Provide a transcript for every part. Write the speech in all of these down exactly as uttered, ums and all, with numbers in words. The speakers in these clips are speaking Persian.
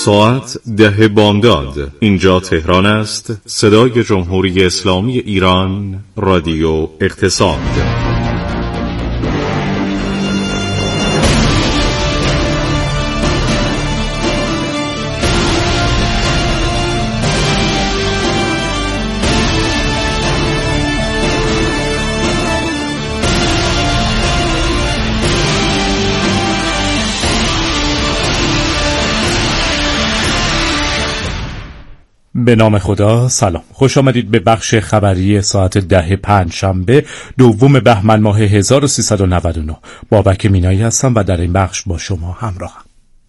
ساعت ده بامداد. اینجا تهران است، صدای جمهوری اسلامی ایران، رادیو اقتصاد. به نام خدا. سلام، خوش آمدید به بخش خبری ساعت ده پنجشنبه دوم بهمن ماه هزار و سیصد و نود و نه. بابک مینایی هستم و در این بخش با شما همراهم.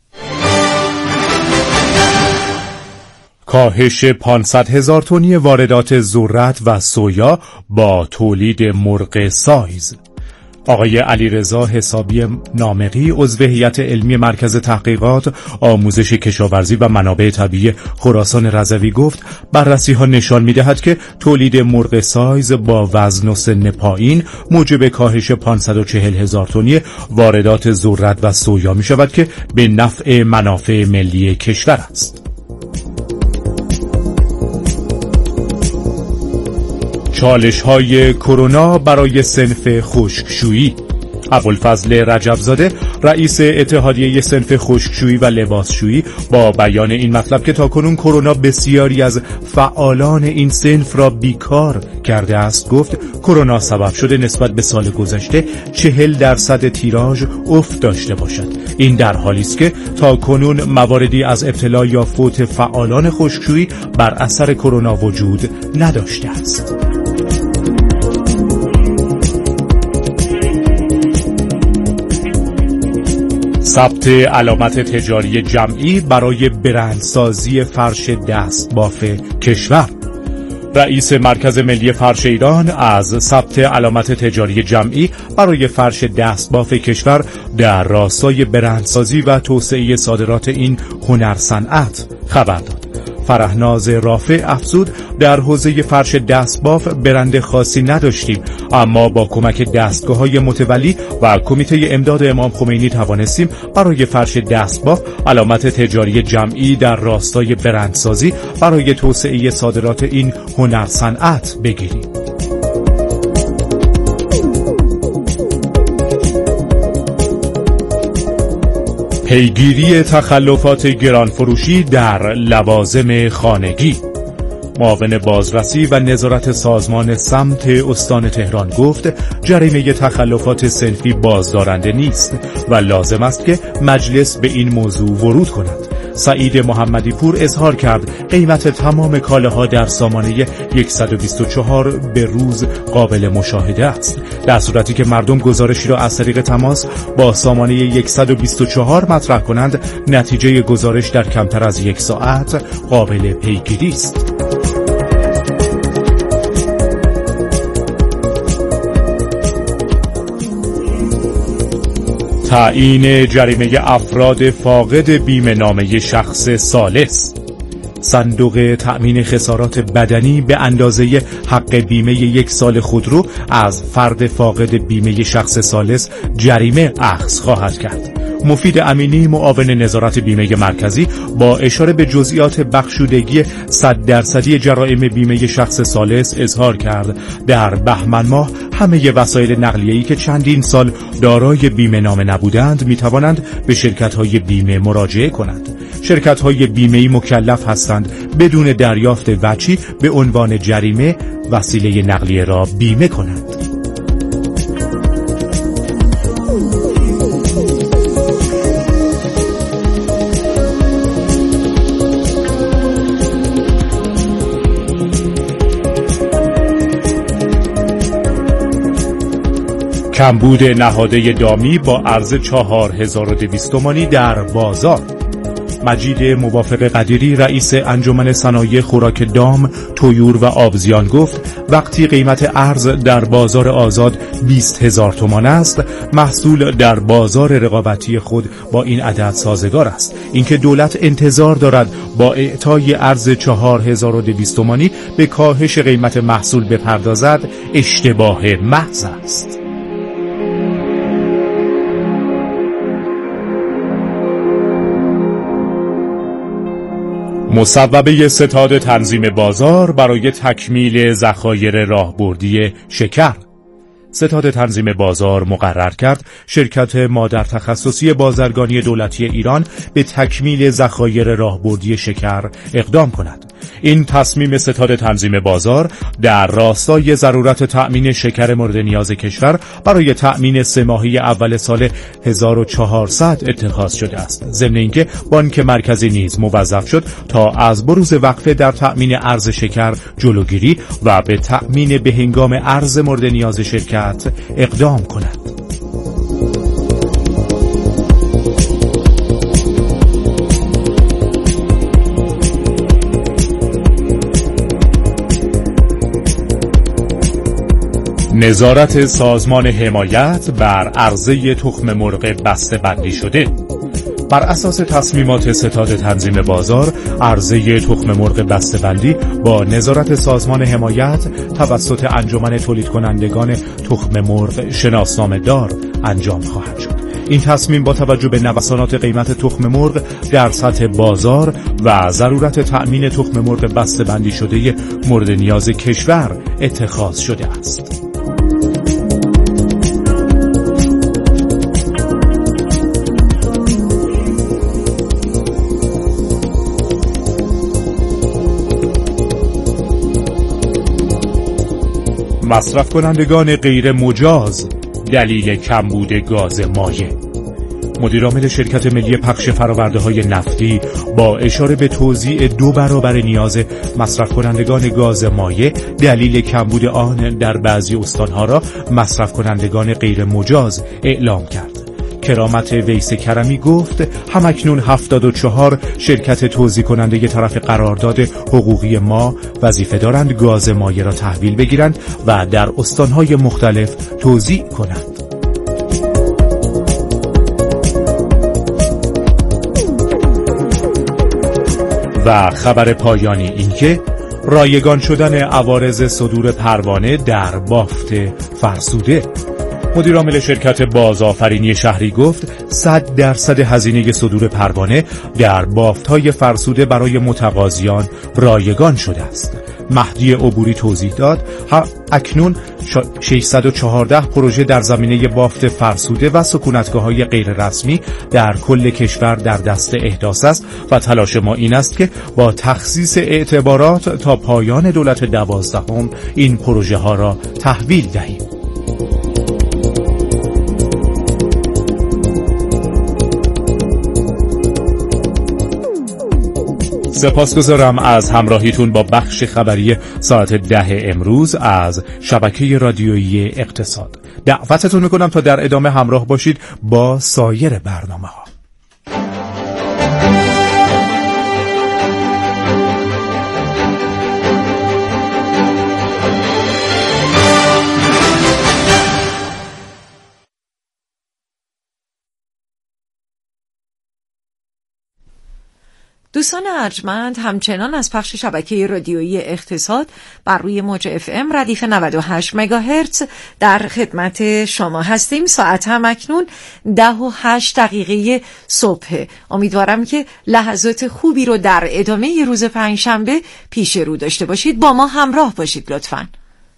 کاهش پانصد هزار تنی واردات ذرت و سویا با تولید مرغ سایز. آقای علیرضا حسابی نامقی عضو هیئت علمی مرکز تحقیقات آموزش کشاورزی و منابع طبیعی خراسان رضوی گفت بررسی‌ها نشان می‌دهد که تولید مرغ سایز با وزن و سن پایین موجب کاهش پانصد و چهل هزار تنی واردات ذرت و سویا می‌شود که به نفع منافع ملی کشور است. چالش‌های کرونا برای صنف خشکشویی. ابوالفضل رجبزاده رئیس اتحادیه صنف خشکشویی و لباسشویی با بیان این مطلب که تاکنون کرونا بسیاری از فعالان این صنف را بیکار کرده است گفت کرونا سبب شده نسبت به سال گذشته چهل درصد تیراژ افت داشته باشد. این در حالی است که تاکنون مواردی از ابتلا یا فوت فعالان خشکشویی بر اثر کرونا وجود نداشته است. ثبت علامت تجاری جمعی برای برندسازی فرش دستباف کشور. رئیس مرکز ملی فرش ایران از ثبت علامت تجاری جمعی برای فرش دستباف کشور در راستای برندسازی و توسعه صادرات این هنر صنعت خبر داد. فرهناز رافع افزود در حوزه فرش دستباف برند خاصی نداشتیم، اما با کمک دستگاه‌های متولی و کمیته امداد امام خمینی توانستیم برای فرش دستباف علامت تجاری جمعی در راستای برندسازی برای توسعه صادرات این هنر صنعت بگیریم. پیگیری تخلفات گرانفروشی در لوازم خانگی. معاون بازرسی و نظارت سازمان سمت استان تهران گفت جریمه تخلفات صنفی بازدارنده نیست و لازم است که مجلس به این موضوع ورود کند. سعید محمدی پور اظهار کرد قیمت تمام کالاها در سامانه صد و بیست و چهار به روز قابل مشاهده است، در صورتی که مردم گزارشی را از طریق تماس با سامانه صد و بیست و چهار مطرح کنند نتیجه گزارش در کمتر از یک ساعت قابل پیگیری است. تعیین جریمه افراد فاقد بیمه نامه شخص ثالث. صندوق تأمین خسارات بدنی به اندازه حق بیمه یک سال خودرو از فرد فاقد بیمه شخص ثالث جریمه اخذ خواهد کرد. مفید امینی معاون نظارت بیمه مرکزی با اشاره به جزئیات بخشودگی صد درصدی جرائم بیمه شخص ثالث اظهار کرد در بهمن ماه همه وسایل نقلیه‌ای که چندین سال دارای بیمه نامه نبودند میتوانند به شرکت‌های بیمه مراجعه کنند. شرکت‌های بیمه‌ای مکلف هستند بدون دریافت وجهی به عنوان جریمه وسیله نقلیه را بیمه کنند. کمبود نهاده دامی با عرض چهار هزار و دویست تومانی در بازار. مجید موافق قدیری رئیس انجمن صنایع خوراک دام، طیور و آبزیان گفت وقتی قیمت ارز در بازار آزاد بیست هزار تومان است، محصول در بازار رقابتی خود با این عدد سازگار است. اینکه دولت انتظار دارد با اعطای ارز چهار هزار و دویست تومانی به کاهش قیمت محصول بپردازد اشتباه محض است. مصوبه ستاد تنظیم بازار برای تکمیل ذخایر راهبردی شکر. ستاد تنظیم بازار مقرر کرد شرکت مادر تخصصی بازرگانی دولتی ایران به تکمیل ذخایر راهبردی شکر اقدام کند. این تصمیم ستاد تنظیم بازار در راستای ضرورت تأمین شکر مورد نیاز کشور برای تأمین سه ماهه اول سال هزار و چهارصد اتخاذ شده است. ضمن اینکه بانک مرکزی نیز موظف شد تا از بروز وقفه در تأمین ارز شکر جلوگیری و به تأمین به هنگام ارز مورد نیاز شرکت اقدام کند. نظارت سازمان حمایت بر عرضه تخم مرغ بسته بندی شده. بر اساس تصمیمات ستاد تنظیم بازار، عرضه تخم مرغ بسته بندی با نظارت سازمان حمایت توسط انجمن تولید کنندگان تخم مرغ شناسنامه دار انجام خواهد شد. این تصمیم با توجه به نوسانات قیمت تخم مرغ در سطح بازار و ضرورت تأمین تخم مرغ بسته بندی شده مورد نیاز کشور اتخاذ شده است. مصرف کنندگان غیر مجاز دلیل کمبود گاز مایع. مدیرعامل شرکت ملی پخش فرآورده‌های نفتی با اشاره به توزیع دو برابر نیاز مصرف کنندگان گاز مایع دلیل کمبود آن در بعضی استانها را مصرف کنندگان غیر مجاز اعلام کرد. کرامت ویس کرمی گفت همکنون هفتاد و چهار شرکت توزیع کننده طرف قرارداد حقوقی ما وظیفه دارند گاز مایع را تحویل بگیرند و در استانهای مختلف توزیع کنند. و خبر پایانی اینکه رایگان شدن عوارض صدور پروانه در بافت فرسوده. مدیرعامل شرکت بازآفرینی شهری گفت صد درصد هزینه صدور پروانه در بافت‌های فرسوده برای متقاضیان رایگان شده است. مهدی عبوری توضیح داد اکنون ششصد و چهارده پروژه در زمینه بافت فرسوده و سکونتگاه‌های غیر رسمی در کل کشور در دست احداث است و تلاش ما این است که با تخصیص اعتبارات تا پایان دولت دوازدهم این پروژه ها را تحویل دهیم. سپاسگزارم از همراهیتون با بخش خبری ساعت ده امروز از شبکه رادیویی اقتصاد. دعوتتون میکنم تا در ادامه همراه باشید با سایر برنامه ها. دوستان ارجمند، همچنان از پخش شبکه رادیویی اقتصاد بر روی موج اف ام ردیف نود و هشت مگاهرتز در خدمت شما هستیم. ساعت هم اکنون ده و هشت دقیقه صبح. امیدوارم که لحظات خوبی رو در ادامه روز پنجشنبه پیش رو داشته باشید. با ما همراه باشید لطفاً.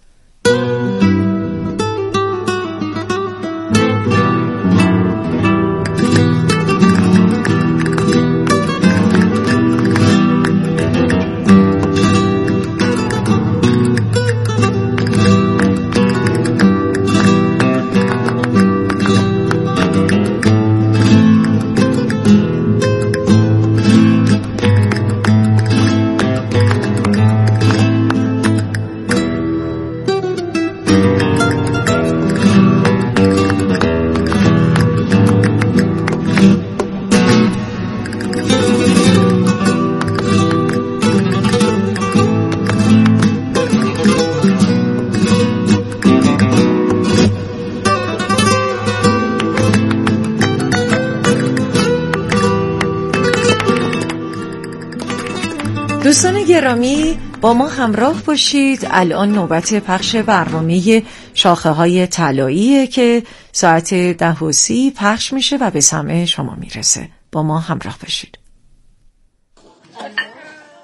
دوستان گرامی، با ما همراه باشید. الان نوبت پخش برنامه شاخه های طلاییه که ساعت ده و سی پخش میشه و به سمع شما میرسه. با ما همراه باشید.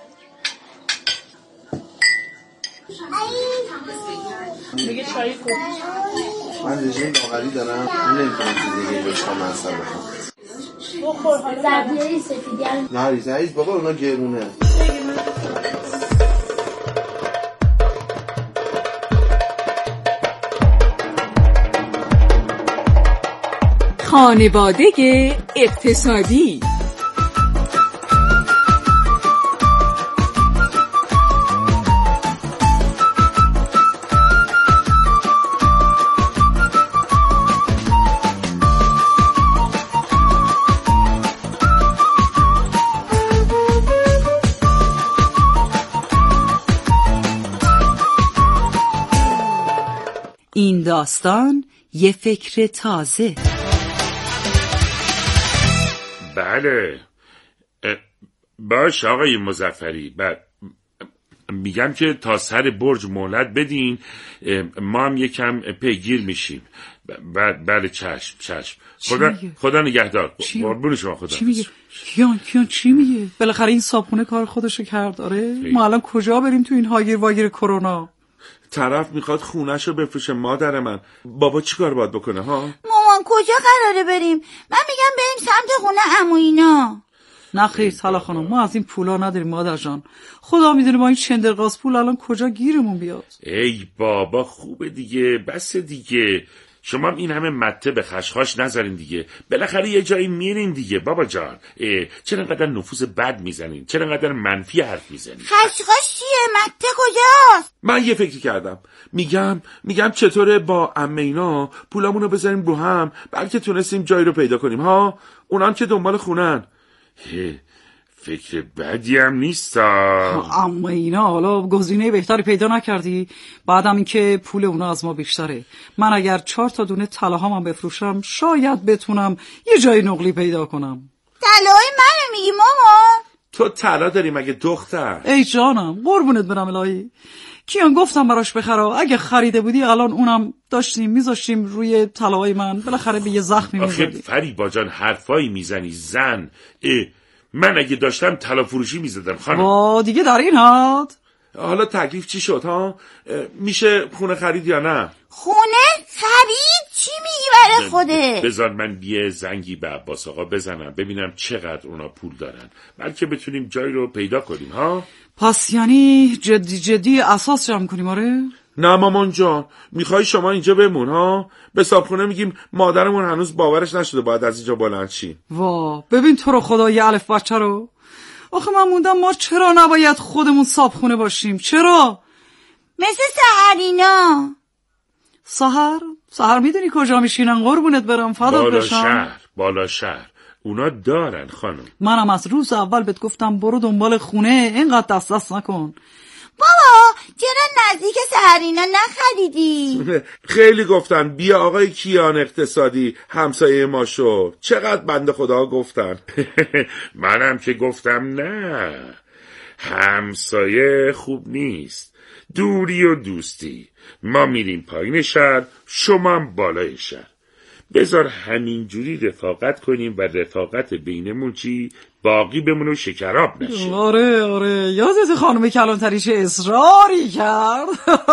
میگه چای خوب. من رژیم لاغری دارم، من نمیتونم چیز دیگه جز خام اصلا بخوام. بخور حالا زربیه سفیدی هم نه ریز عزیز بابا اونا گرونه. خانواده اقتصادی. این داستان یه فکر تازه. بله باش آقای مظفری. ب... میگم که تا سر برج مهلت بدین، ما هم یکم پیگیر میشیم. ب... بله چشم چشم. خدا خدا نگهدار. قربون شما. خدا. چی میگه؟ کیان کیان چی میگه؟ بالاخره این صابخونه کار خودشو کرد. آره ما الان کجا بریم تو این هاگیر واگیر کرونا؟ طرف میخواد خونه‌شو بفروشه مادر من. بابا چیکار باید بکنه ها؟ مامان کجا قراره بریم؟ من میگم بریم سمت خونه عمو اینا. نه خیر سالا خانم، ما از این پولا نداریم مادر جان. خدا میدونه با این چندرغاز پول الان کجا گیرمون بیاد. ای بابا خوبه دیگه، بس دیگه. شما این همه مته به خشخاش نذارین دیگه. بالاخره یه جایی میرین دیگه بابا جان. چرا انقدر نفوذ بد میزنین؟ چرا انقدر منفی حرف میزنین؟ خشخاش چیه؟ مته کجاست؟ من یه فکری کردم. میگم میگم چطوره با عمه اینا پولامونو بذاریم رو هم، بلکه تونستیم جایی رو پیدا کنیم ها. اونام که دنبال خونن. فکر بدی هم نیست. اما اینا حالا گزینه بهتری پیدا نکردی؟ بعدم این که پول اونا از ما بیشتره. من اگر چهار تا دونه طلاهام بفروشم شاید بتونم یه جای نقلی پیدا کنم. طلای منو میگی مامان؟ تو طلا داری مگه دختر؟ ای جانم قربونت برم الهی. کیان گفتم براش بخره، اگه خریده بودی الان اونم داشتیم میذاشتیم روی طلاهای من، بالاخره به یه زخمی میزدی. آخه فریبا جان حرفایی میزنی زن. اه من اگه داشتم طلا فروشی میزدم خانم. وا دیگه در این حد. حالا تکلیف چی شد ها؟ میشه خونه خرید یا نه؟ خونه خرید؟ چی میگی برای خوده؟ بذار من یه زنگی به عباس آقا بزنم ببینم چقدر اونا پول دارن، بلکه بتونیم جایی رو پیدا کنیم ها. پس یعنی جدی جدی اساس جمع کنیم؟ آره نه مامان جان، میخوای شما اینجا بمون ها؟ به صاحبخونه میگیم مادرمون هنوز باورش نشده باید از اینجا بلند شیم. وا ببین تو رو خدا یه الف بچه رو. آخه من موندم ما چرا نباید خودمون صاحبخونه باشیم؟ چرا؟ مثل سحرینا. سحر؟ سحر میدونی کجا میشینن قربونت برم فدات بشم؟ بالا شهر بالا شهر اونا دارن خانم. منم از روز اول بهت گفتم برو دنبال خونه، اینقدر دست دست نکن. بابا چرا نزدیک سحرینا نخریدی؟ خیلی گفتن بیا آقای کیان اقتصادی همسایه ما شو. چقدر بنده خدا گفتن. منم که گفتم نه، همسایه خوب نیست، دوری و دوستی. ما میریم پایین شهر، شما هم بالای شهر. بذار همینجوری رفاقت کنیم و رفاقت بینمون چی باقی بمونه و شکراب نشه. آره آره یادت خانم کلانتری چه اصراری کرد.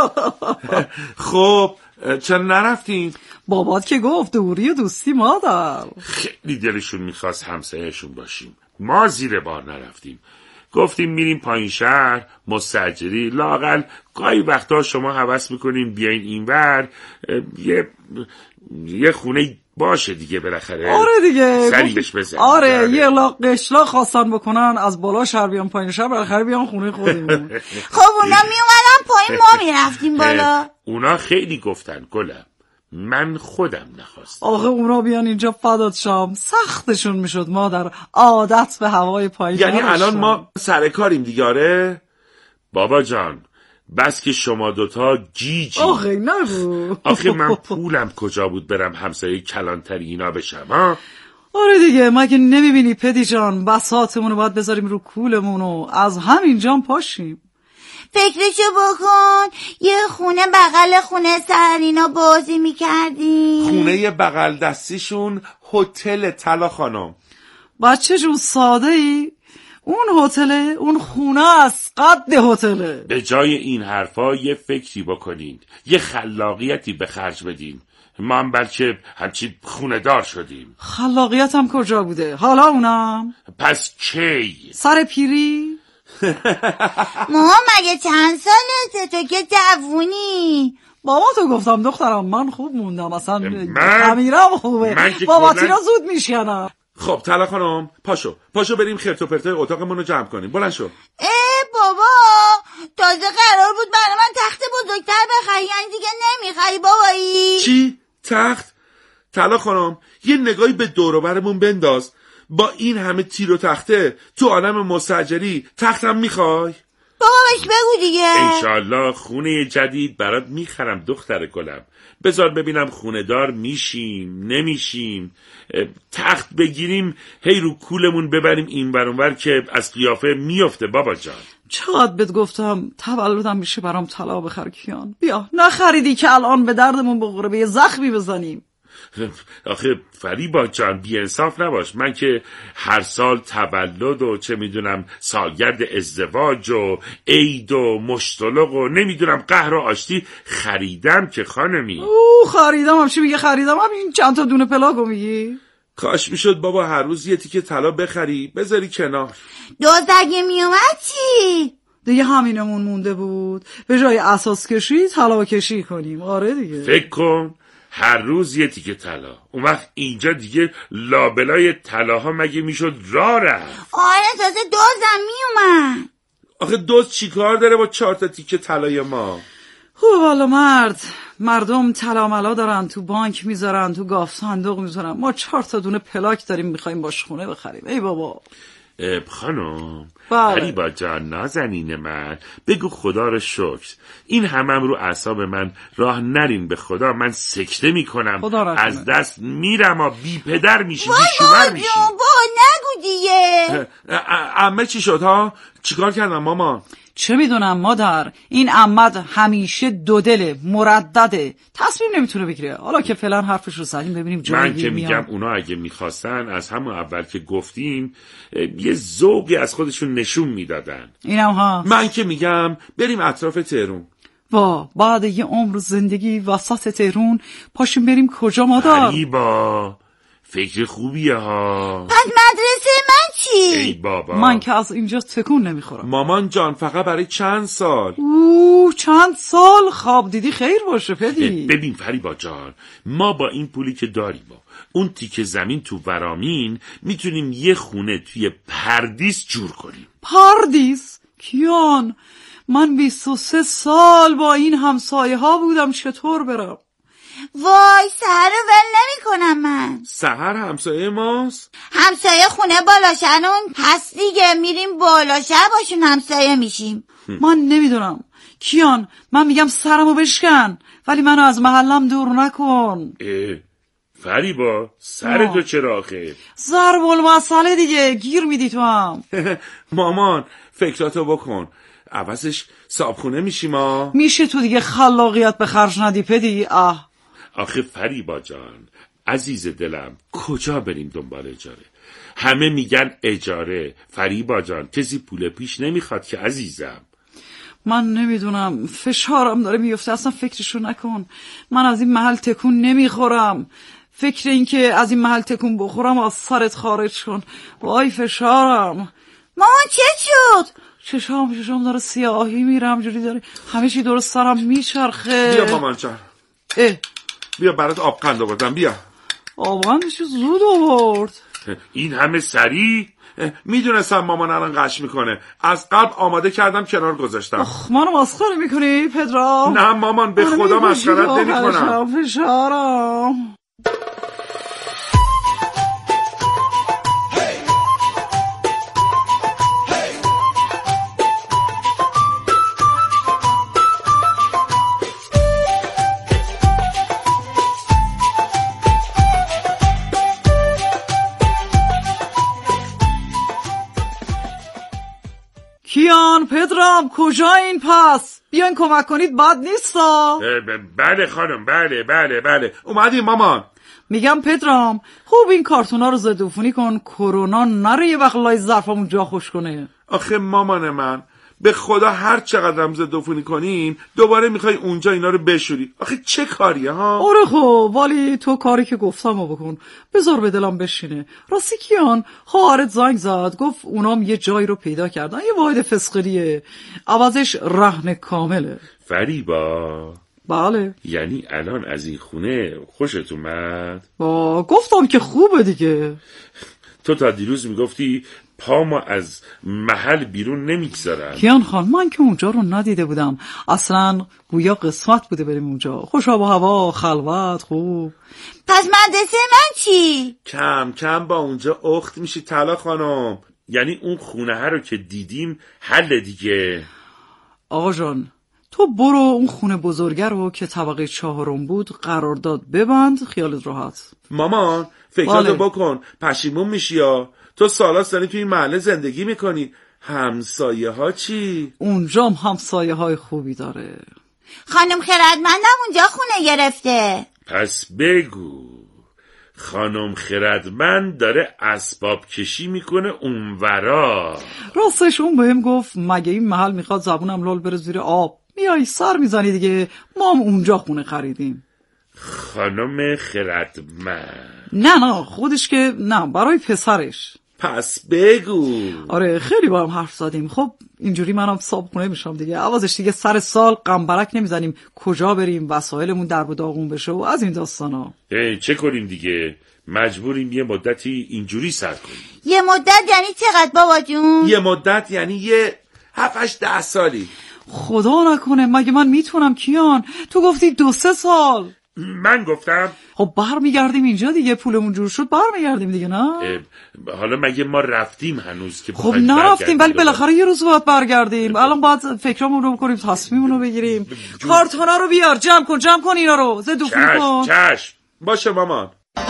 خب چرا نرفتین؟ بابات که گفت دوری و دوستی مادر. خیلی دلشون میخواست همسایه‌شون باشیم، ما زیر بار نرفتیم. گفتیم میریم پایین شهر مستاجری، لااقل گاهی وقتا شما هوس میکنین بیاین اینور یه یه خونه باشه دیگه بالاخره. آره دیگه سریش بزن. آره داره. یه لاق قشلا خواستن بکنن از بالا شهر بیان پایین شهر، بالاخره بیان خونه خودمون. خب اونا میومدن پایین ما میرفتیم بالا. اونا خیلی گفتن گلم، من خودم نخواستم. آخه اونا بیان اینجا فدات شام سختشون میشد مادر عادت به هوای پایین. یعنی الان ما سرکاریم دیگه. آره بابا جان بس که شما دوتا جیجی. آخه نگو. آخه من پولم کجا بود برم همسایه کلانتری اینا بشم ها؟ آره دیگه مگه نمیبینی پدی جان بساطمونو باید بذاریم رو کولمونو از همین جان پاشیم. فکرشو بکن یه خونه بغل خونه سحرینا بازی میکردیم. خونه بغل دستیشون هتل طلا خانم. بچه جون ساده ای اون هتله، اون خونه است، قد هتله. به جای این حرفا یه فکری بکنین، یه خلاقیتی به خرج بدین. ما هم بلکه همچی خونه دار شدیم. خلاقیت هم کجا بوده؟ حالا اونم پس کی؟ سر پیری؟ ماما مگه چند سالته تو که جوونی؟ بابا تو گفتم دخترم، من خوب موندم اصلا. من خمیرم خوبه. بابا تینا زود میشکنم. خب طلا خانم پاشو پاشو بریم خرت و پرتای اتاقمون رو جمع کنیم. بلند شو. اه بابا تازه قرار بود برای من تخت بزرگتر بخری، یعنی دیگه نمیخری بابایی؟ چی؟ تخت؟ طلا خانم یه نگاهی به دور و برمون بنداز. با این همه تیر و تخته تو عالم مستاجری تختم میخوای؟ بابا بهش بگو دیگه. انشالله خونه جدید برات میخرم دختر گلم. بذار ببینم خونه دار میشیم نمیشیم، تخت بگیریم هی رو کولمون ببریم این ور اون ور که از قیافه میفته. بابا جان چقدر بهت گفتم تولدم میشه برام طلا بخر کیان. بیا نخریدی که الان به دردمون بخوره، به یه زخمی بزنیم. آخه فریبا جان بی انصاف نباش. من که هر سال تولد و چه میدونم سالگرد ازدواج و عید و مشتلق و نمیدونم قهر و آشتی خریدم که خانمی. اوه خریدم هم چی میگه خریدم هم این چند تا دونه پلاگو میگی؟ کاش میشد بابا هر روز یه تیکه طلا بخری بذاری کنار. دوز اگه میومد چی؟ دیگه همینمون مونده بود، به جای اساس کشی طلا کشی کنیم. آره دیگه فکر کن هر روز یه تیکه طلا. اون وقت اینجا دیگه لابلای طلاها مگه میشد راه رفت؟ آره تازه دوزم میومد. آخه دوز چی کار داره با چهار تا تیکه طلای ما؟ خوب والا مرد، مردم طلا ملا دارن، تو بانک میذارن، تو گاف صندوق میذارن، ما چهار تا دونه پلاک داریم میخوایم باش خونه بخریم. ای بابا خانم بله. فریبا جان نازنین من بگو خدا رو شکر این همم رو اعصاب من راه نرین. به خدا من سکته میکنم، از دست میرم و بی پدر میشی بی شوهر میشی. با نگو دیگه. عمه چی شد ها؟ چیکار کردم ماما؟ چه میدونم مادر، این عمد همیشه دو دله مردده، تصمیم نمیتونه بگیره. حالا که فعلا حرفش رو زدیم ببینیم جایی من که میگم اونا اگه میخواستن از همون اول که گفتیم یه ذوقی از خودشون نشون میدادن. اینم ها. من که میگم بریم اطراف تهرون. وا بعد یه عمر زندگی وسط تهرون پاشیم بریم کجا مادر؟ فریبا فکر خوبیه ها. پس مدرسه من چی؟ ای بابا من که از اینجا تکون نمیخورم. مامان جان فقط برای چند سال. اوه چند سال؟ خواب دیدی خیر باشه پدی. ببین فریبا جان ما با این پولی که داریم با اون تیکه زمین تو ورامین میتونیم یه خونه توی پردیس جور کنیم. پردیس؟ کیان من بیست و سه سال با این همسایه ها بودم، چطور برم؟ وای سحر رو ول نمی کنم من. سحر همسایه ماست؟ همسایه خونه بالاشرون هست دیگه، میریم بالاشر باشون همسایه میشیم. من نمیدونم کیان، من میگم سرمو بشکن ولی منو از محلم دور نکن. اه فریبا سر تو چرا آخه؟ ضرب المثل دیگه، گیر میدی تو هم. مامان فکراتو بکن، عوضش صابخونه میشیم ها. میشه تو دیگه خلاقیت به خرج ندی پدی. اه آخه فریبا جان عزیز دلم کجا بریم دنبال اجاره؟ همه میگن اجاره. فریبا جان کسی پول پیش نمیخواد که عزیزم. من نمیدونم فشارم داره میفته، اصلا فکرشو نکن. من از این محل تکون نمیخورم. فکر این که از این محل تکون بخورم از سرت خارج کن. وای فشارم. مامان چه شد؟ چشام چشام داره سیاهی میرم جوری داره همه چی دور سرم میچرخه. بیا مامان جان اه بیا برات آبقند آوردم. بیا آبقندش زود آورد. این همه سری؟ میدونستم مامان الان قش میکنه، از قبل آماده کردم کنار گذاشتم. اخ منو مسخره میکنی پدرام؟ نه مامان به خدا مسخرت نمیکنم. فشارم. کیان پدرام کجا این پس؟ بیاین کمک کنید بد نیستا؟ بله خانم بله بله بله اومدیم مامان. میگم پدرام خوب این کارتونا رو ضد عفونی کن، کرونا نره یه وقت لای ظرفمون جا خوش کنه. آخه مامان من به خدا هر چقدر ضد عفونی کنیم دوباره میخوای اونجا اینا رو بشوری. آخه چه کاریه ها؟ آره خب ولی تو کاری که گفتم رو بکن، بذار به دلم بشینه. راستی کیان خواهرت زنگ زد گفت اونام یه جایی رو پیدا کردن، یه واحد فسقلیه، عوضش رهن کامله. فریبا بله. یعنی الان از این خونه خوشت اومد؟ با گفتم که خوبه دیگه. تو تا دیروز میگفتی پا ما از محل بیرون نمیگذارن. کیان خان من که اونجا رو ندیده بودم، اصلا گویا قسمت بوده بریم اونجا، خوش آب و هوا، خلوت، خوب. پس مدرسه من چی؟ کم کم با اونجا اخت میشی طلا خانم. یعنی اون خونه ها رو که دیدیم حل دیگه. آقا جان تو برو اون خونه بزرگه رو که طبقه چهارم بود قرارداد ببند، خیالت راحت. مامان فکراتو بکن، پشیمون میشی یا تو سالاست داری توی این محله زندگی میکنی. همسایه ها چی؟ اونجام همسایه های خوبی داره. خانم خردمندم اونجا خونه گرفته. پس بگو خانم خردمند داره اسباب کشی میکنه اونورا. راستش اون بهم گفت مگه این محل میخواد زبونم لال بره زیر آب، میای سر میزنی دیگه، ما هم اونجا خونه خریدیم. خانم خردمند؟ نه نه خودش که نه، برای پسرش. پس بگو. آره خیلی با هم حرف زدیم. خب اینجوری منم صابخونه میشم دیگه، عوضش دیگه سر سال قنبرک نمیزنیم کجا بریم، وسایلمون در و داغون بشه و از این داستانا. چه کنیم دیگه، مجبوریم یه مدتی اینجوری سر کنیم. یه مدت یعنی چقدر بابا جون؟ یه مدت یعنی یه هفت هشت ده سالی. خدا نکنه مگه من میتونم کیان؟ تو گفتی دو سه سال. من گفتم خب برمیگردیم اینجا دیگه، پولمون جور شد برمیگردیم دیگه. نه حالا مگه ما رفتیم هنوز که خب نرفتیم ولی بالاخره یه روز باید برگردیم. الان باید فکرامون رو بکنیم، تصمیممون رو بگیریم. کارتونا رو بیار، جمع کن جمع کن اینا رو، زد عفونی کن. چشم باشه مامان.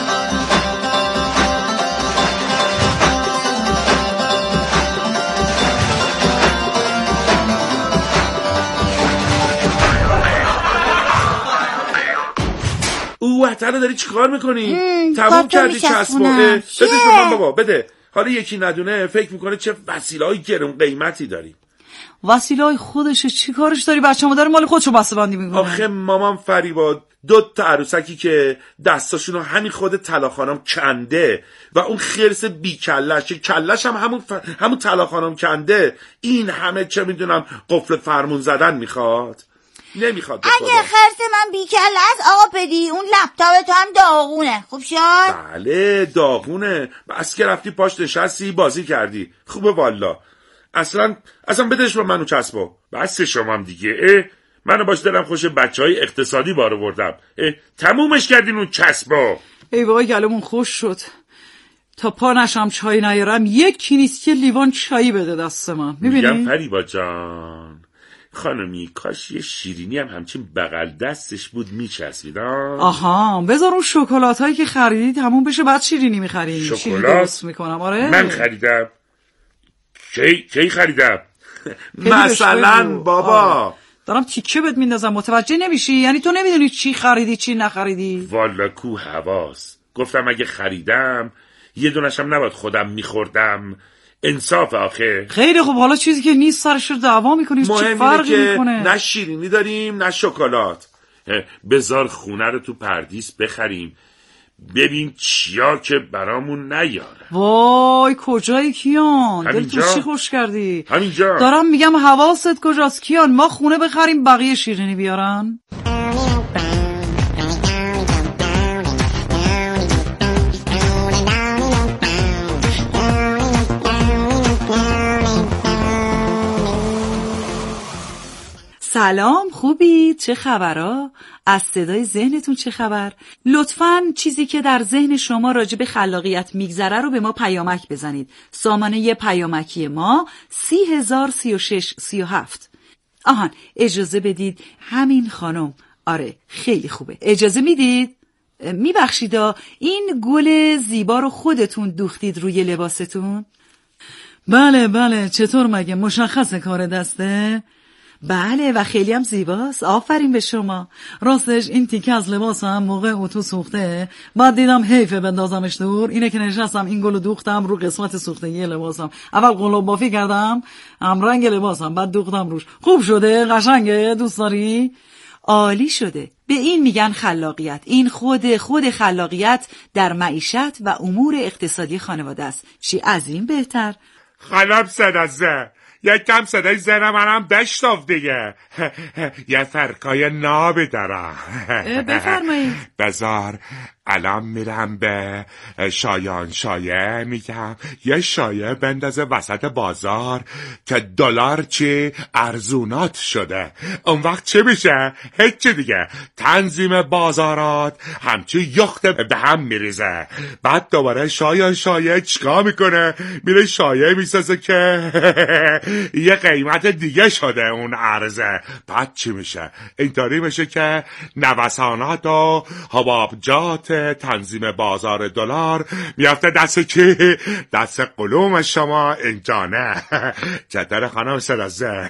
او وحتره داری چی کار میکنی؟ تموم کردی چسبو؟ بده من بابا بده. حالا یکی ندونه فکر میکنه چه وسیله های گرون قیمتی داری. وسیله های خودشه، چی کارش داری؟ بچه ما داره مال خودشو بسته بندی میکنه. آخه مامان فریبا دو تا عروسکی که دستاشونو همین خود طلا خانم کنده و اون خرس بی کلش کلش هم همون ف... همون طلا خانم کنده، این همه چه میدونم قفل فرمون زدن میخواد؟ نمیخواد. اگه خرس من بیکل است آقا پدی، اون لپتاپ تو هم داغونه. خوب شد؟ بله داغونه، بس که رفتی پاش نشستی بازی کردی. خوبه والا. اصلا اصلا بدش به منو چسبو. بس شما هم دیگه. اه منو باش دلم خوش بچه های اقتصادی بارو بردم. تمومش کردین اون چسبو. ای وای گلمون خوش شد. تا پا نشم چای نیارم یکی نیست که لیوان چایی بده دست من. میبینی؟ میگم فریبا جان خانمی کاش یه شیرینی هم همچین بغل دستش بود میچسبید. آها بذار اون شکلات هایی که خریدی تموم بشه بعد شیرینی میخریم. شکلات درست میکنم. آره من خریدم. کی کی خریدم؟ مثلا بابا آره. دارم تیکه بهت میندازم متوجه نمیشی؟ یعنی تو نمیدونی چی خریدی چی نخریدی؟ والا کو حواس. گفتم اگه خریدم یه دونشم نباید خودم میخوردم. انصاف آخه. خیلی خوب، حالا چیزی که نیست سرش رو دعوا میکنی چه فرقی میکنه؟ نه شیرینی داریم نه شکلات. بذار خونه رو تو پردیس بخریم ببین چیا که برامون نیاره. وای کجایی کیان؟ دل تو چی خوش کردی؟ همینجا. دارم میگم حواست کجاست کیان؟ ما خونه بخریم بقیه شیرینی بیارن. سلام، خوبی؟ چه خبرها؟ از صدای ذهنتون چه خبر؟ لطفاً چیزی که در ذهن شما راجع به خلاقیت میگذره رو به ما پیامک بزنید. سامانه پیامکی ما سی هزار سی و شش سی و هفت. آهان اجازه بدید همین خانم. آره خیلی خوبه. اجازه میدید؟ میبخشیدا این گل زیبا رو خودتون دوختید روی لباستون؟ بله بله. چطور مگه مشخصه کار دسته؟ بله و خیلی هم زیباست. آفرین به شما. راستش این تیکه از لباسم موقع اتو سوخته، بعد دیدم حیفه بندازمش دور. اینه که نشستم این گلو دوختم رو قسمت سوختگی لباسم. اول قلاب بافی کردم هم رنگ لباسم، بعد دوختم روش. خوب شده؟ قشنگه؟ دوست داری؟ عالی شده. به این میگن خلاقیت. این خود خود خلاقیت در معیشت و امور اقتصادی خانواده است. چی از این بهتر؟ خانم صدازه یک کم صدای زن منم بشتاف دیگه. یه فرقای نابی دارم. بفرمایید. بذار الان میرم به شایان شایه میگم یه شایه بندازه وسط بازار که دلار چی ارزونات شده. اون وقت چه میشه؟ هیچی دیگه. تنظیم بازارات همچی یخت به هم میریزه. بعد دوباره شایان شایه چیکار میکنه؟ میره شایه میسازه که یه قیمت دیگه شده اون ارزه. بعد چی میشه؟ اینطوری میشه که نوسانات و حبابجات تنظیم بازار دلار میافته دست کی؟ دست قلوم شما اینجا. نه چطور خانم سرازه؟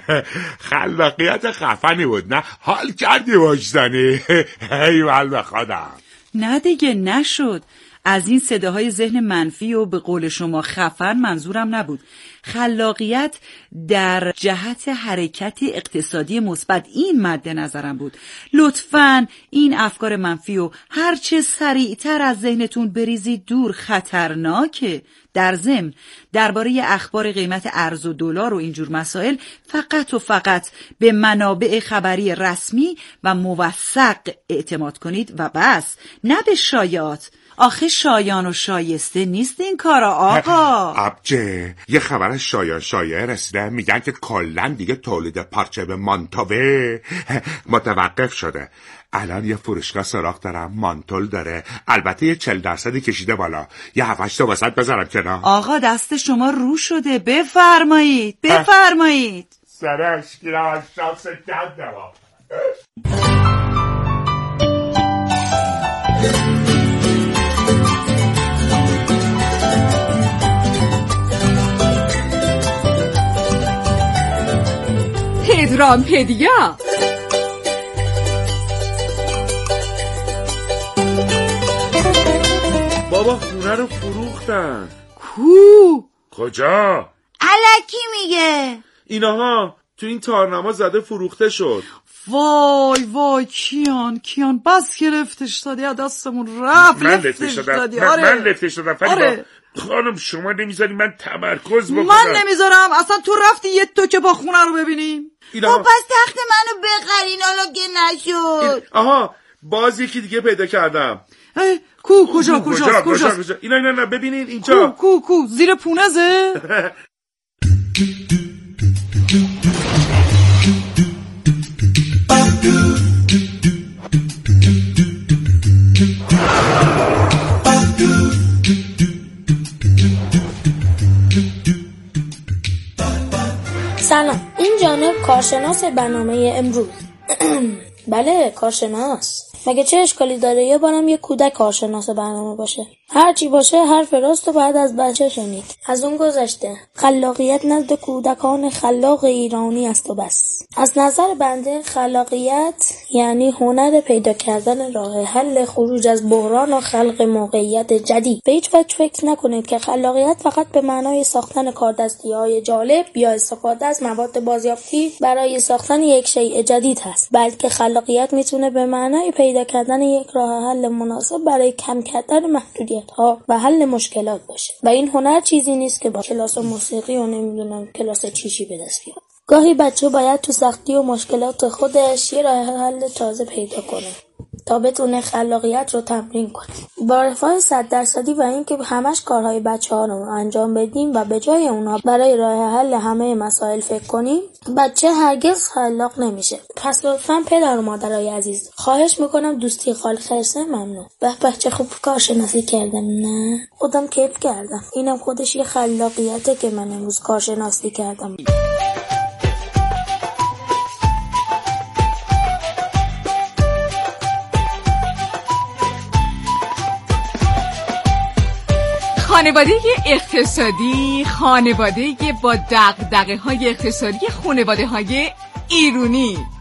خلاقیت خفنی بود نه؟ حال کردی وجدانی؟ ایول به خودم. نه دیگه نشد. از این صداهای ذهن منفی و به قول شما خفن منظورم نبود. خلاقیت در جهت حرکت اقتصادی مثبت این مد نظرم بود. لطفاً این افکار منفی و هرچه سریعتر از ذهنتون بریزید دور، خطرناکه. در ضمن درباره اخبار قیمت ارز و دلار و اینجور مسائل فقط و فقط به منابع خبری رسمی و موثق اعتماد کنید و بس، نه به شایعات. آخه شایان و شایسته نیست این کارا آقا. ابجه یه خبر شایان شایعه رسیده، میگن که کلن دیگه تولید پارچه به مانتوه متوقف شده. الان یه فروشگاه سراغ دارم، مانتول داره، البته یه چل درصدی کشیده بالا. یه هفتش تا وسط بذارم کنار. آقا دست شما رو شده، بفرمایید بفرمایید. سرش گیرم شانس کنده با. پدرام پدیا بابا خونه رو فروختن. کو؟ کجا؟ الکی میگه. اینها تو این تارنما زده فروخته شد. وای وای کیان کیان بس که لفتش دادی از دستمون رفت. من لفتش دادم. آره. من لفتش دادم. آره. خانم شما نمیذاری من تمرکز بکنم. من نمیذارم اصلا. تو رفتی یه تو که با خونه رو ببینیم. خب پس تخت منو بخرین حالا که نشد. آها باز یکی دیگه پیدا کردم. کو کجا کجا کجا کجا اینا اینا نه ببینین اینجا. کو کو کو زیر پونزه. سلام، این جانب کارشناس برنامه امروز. بله کارشناس. مگه چه اشکالی داره یه بارم یه کودک کارشناس برنامه باشه؟ هرچی باشه حرف راست و بعد از بچه شنید. از اون گذشته خلاقیت نزد کودکان خلاق ایرانی است و بس. از نظر بنده خلاقیت یعنی هنر پیدا کردن راه حل خروج از بحران و خلق موقعیت جدید. به هیچ وجه فکر نکنید که خلاقیت فقط به معنای ساختن کاردستی‌های جالب یا استفاده از مواد بازیافتی برای ساختن یک شیء جدید هست، بلکه خلاقیت میتونه به معنای پیدا کردن یک راه حل مناسب برای کم کردن محدودیت‌ها و حل مشکلات باشه. و این هنر چیزی نیست که با کلاس موسیقی و نمیدونم کلاس چیشی به دست بیاد. گاهی بچه باید تو سختی و مشکلات خودش یه راه حل تازه پیدا کنه تا بتونه خلاقیت رو تمرین کنه. با رفاه صد درصدی و اینکه همش کارهای بچه‌ها رو انجام بدیم و به جای اونها برای راه حل همه مسائل فکر کنیم، بچه هرگز خلاق نمیشه. پس لطفاً پدر و مادرای عزیز خواهش میکنم دوستی خال خرسه ممنون. به بچه خوب کارشناسی کردم. نه خودم کیف کردم. اینم خودش یه خلاقیته که من امروز کارشناسی کردم. خانواده اقتصادی، خانواده با دغدغه‌های اقتصادی، خانواده های ایرونی.